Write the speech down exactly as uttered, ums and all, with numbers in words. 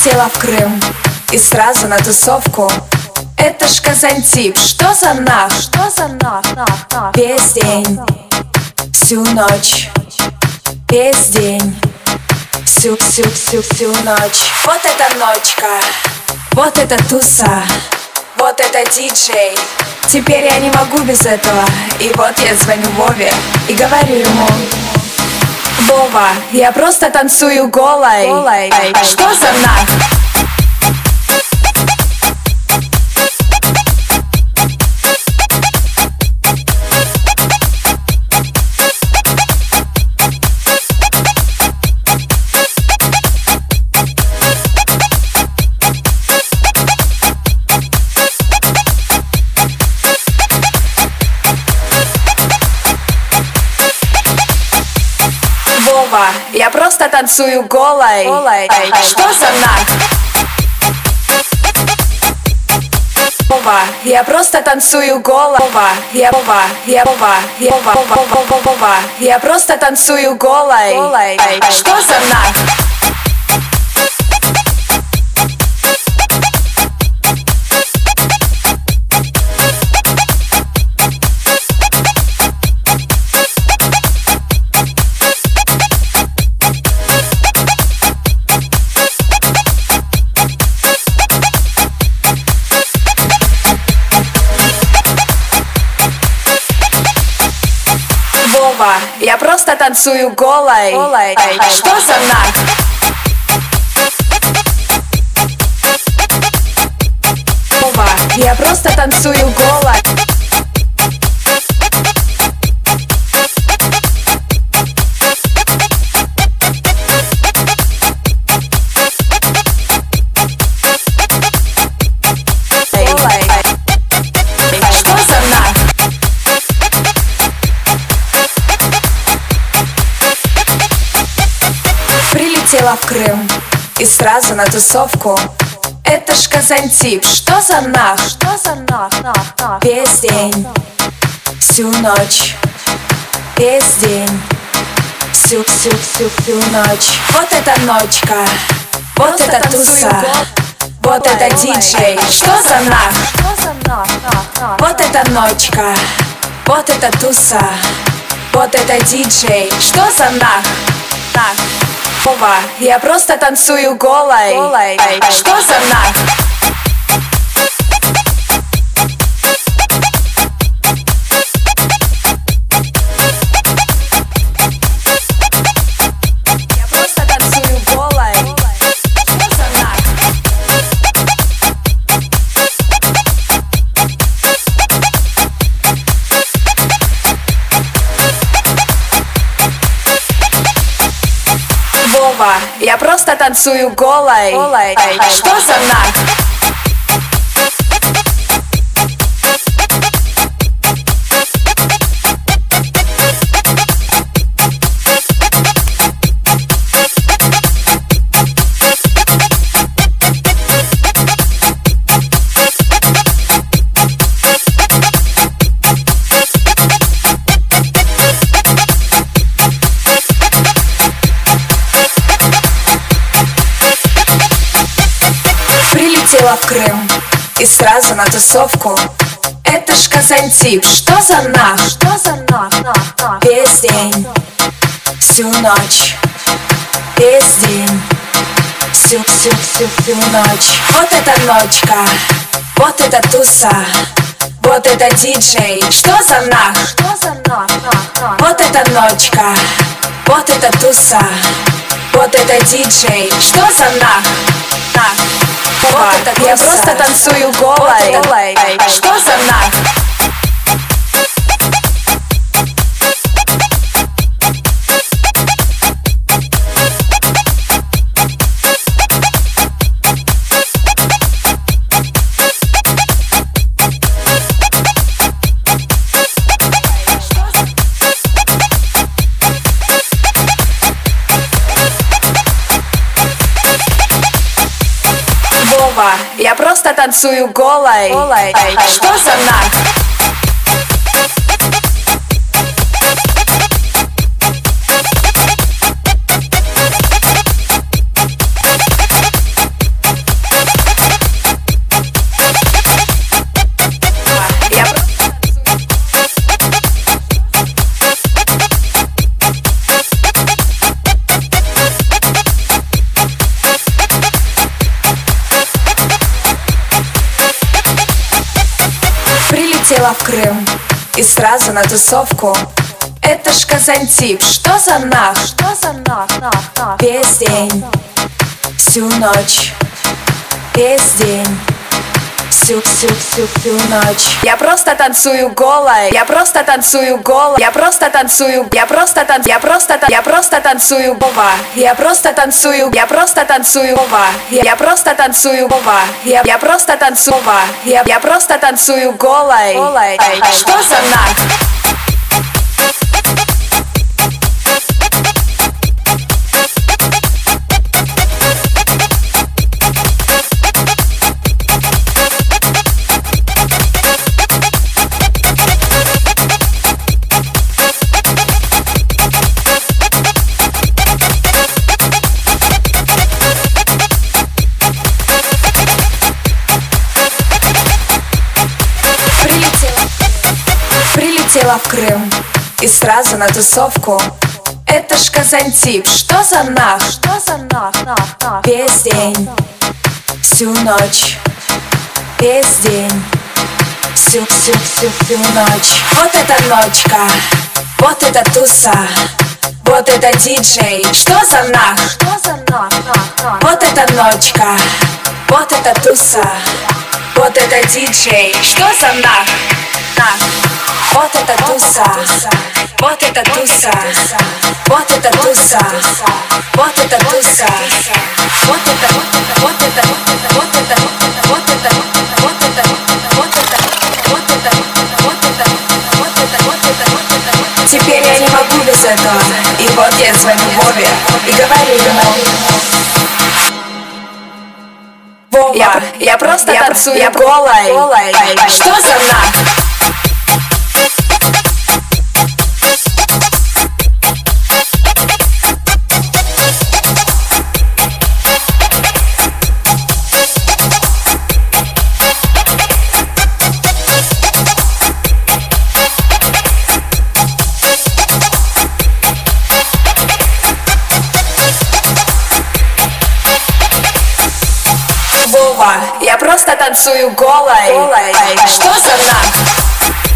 Прилетела в Крым и сразу на тусовку. Это ж Казантип, что за нах? Что за нах? Весь день, всю ночь, весь день, всю, всю, всю, всю ночь. Вот эта ночка, вот эта туса, вот это диджей. Теперь я не могу без этого. И вот я звоню Вове и говорю ему: Вова, я просто танцую голой, голой. Что за нах? Вова, я просто танцую голой, голой. Что за нах? Вова, я просто танцую голой. Вова, я Вова, я Вова, я Вова, Вова, Вова, я просто танцую голой, голой. Что за нах? Вова, я просто танцую голой, голой. Что за нах? Вова, я просто танцую голой. Что за нах? Прилетела в Крым и сразу на тусовку. Это ж Казантип, что за нах? Что за нах? Весь день, всю ночь, весь день, всю, всю, всю, всю ночь. Вот эта ночка, вот эта туса, вот это диджей. Что за нах? Вот эта ночка, вот эта туса, вот это диджей. Что за нах? Нах. Вова, я просто танцую голой, голой. Что за нах? Я просто танцую голой. Что за нах? Вова, я просто танцую голой, голой. Что за нах? Прилетела в Крым и сразу на тусовку. Это ж Казантип, что за нах? Что за нах? Весь день, всю ночь, весь день, всю, всю, всю, всю ночь. Вот эта ночка, вот эта туса, вот это диджей. Что за нах? Что за нах? Вот эта ночка, вот эта туса, вот это диджей. Что за нах? Нах. Вова, я просто танцую голой, голой. Что за нах? Вова, я просто танцую голой, голой. Что за нах? Прилетела в Крым и сразу на тусовку. Это ж Казантип, что за нах? Что за нах? Весь день, всю ночь, весь день, всю-всю-всю-всю ночь. Я просто танцую голой, я просто танцую голой, я просто танцую, я просто танцую, я просто танцую, я просто танцую гова, я просто танцую, я просто танцую гова, я просто танцую гова, я я просто танцую гова, я я просто танцую голой. Что за нах? Прилетела в Крым и сразу на тусовку. Это ж Казантип, что за нах? Что за нах? Весь день, всю ночь, весь день, всю-всю-всю-всю ночь. Вот эта ночка, вот эта туса, вот это диджей, что за нах? Что за нах? Вот эта ночка, вот эта туса, вот это диджей, что за нах? Вот это туса, вот это туса, вот это туса, вот это туса, вот это, вот это, вот это, вот это, вот это, вот это, вот это, вот это, вот это, вот это. Теперь я не могу без этого, и вот я звоню Вове и говорю ему: Вова, я, я просто я, танцую я голой, голой. Что за нах? Вова, я просто танцую голой, голой. Что за нах?